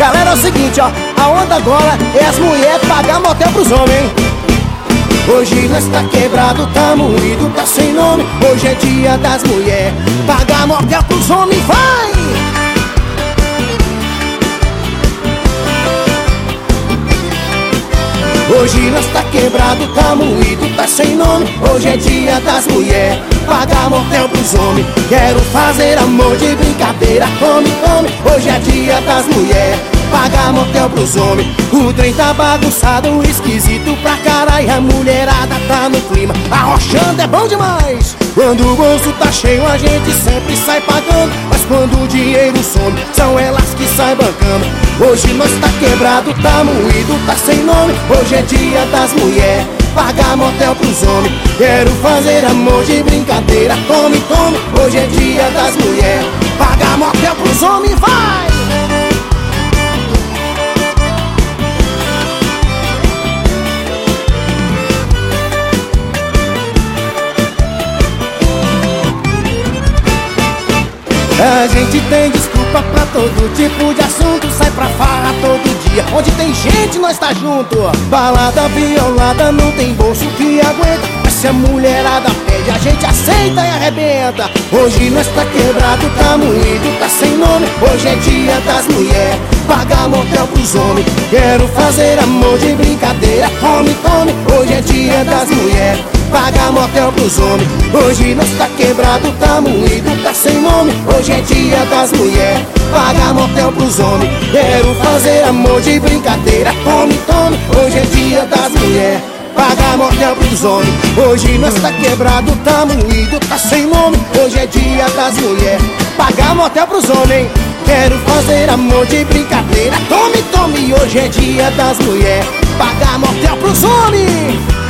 Galera, é o seguinte, ó, a onda agora é as mulheres pagar motel pros homens. Hoje nós tá quebrado, tá moído, tá sem nome. Hoje é dia das mulheres pagar motel pros homens, vai! Hoje nós tá quebrado, tá moído, tá sem nome. Hoje é dia das mulheres pagar motel pros homens. Quero fazer amor de brincadeira, come, come. Hoje é dia das mulheres pagar motel pros homens. O trem tá bagunçado, esquisito pra caralho. A mulherada tá no clima, arrochando é bom demais. Quando o bolso tá cheio a gente sempre sai pagando, mas quando o dinheiro some, são elas que saem bancando. Hoje nós tá quebrado, tá moído, tá sem nome. Hoje é dia das mulheres pagar motel pros homens. Quero fazer amor de brincadeira, tome, tome. Hoje é dia das mulheres pagar motel pros homens, vai! A gente tem desculpa pra todo tipo de assunto. Sai pra farra todo dia, onde tem gente nós tá junto. Balada violada, não tem bolso que aguenta, mas se a mulherada pede a gente aceita e arrebenta. Hoje nós tá quebrado, tá moído, tá sem nome. Hoje é dia das mulheres pagar motel pros homens. Quero fazer amor de brincadeira, come, tome. Hoje é dia das mulheres pagar motel pros homens. Hoje nós tá quebrado, tá moído, tá sem nome. Hoje é dia das mulheres pagar motel pros homens. Quero fazer amor de brincadeira, tome, tome. Hoje é dia das mulheres pagar motel pros homens. Hoje nós tá quebrado, tá moído, tá sem nome. Hoje é dia das mulheres pagar motel pros homens. Quero fazer amor de brincadeira, tome, tome. Hoje é dia das mulheres pagar motel pros homens.